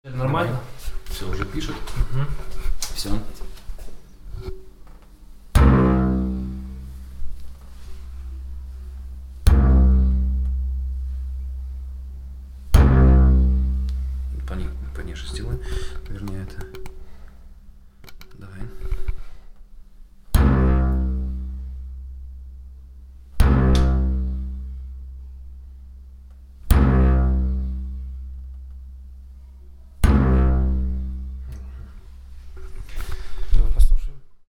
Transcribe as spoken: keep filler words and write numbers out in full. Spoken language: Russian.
Нормально? Все уже пишет. Угу. Все. Пони, пониже сделай. Вернее, это.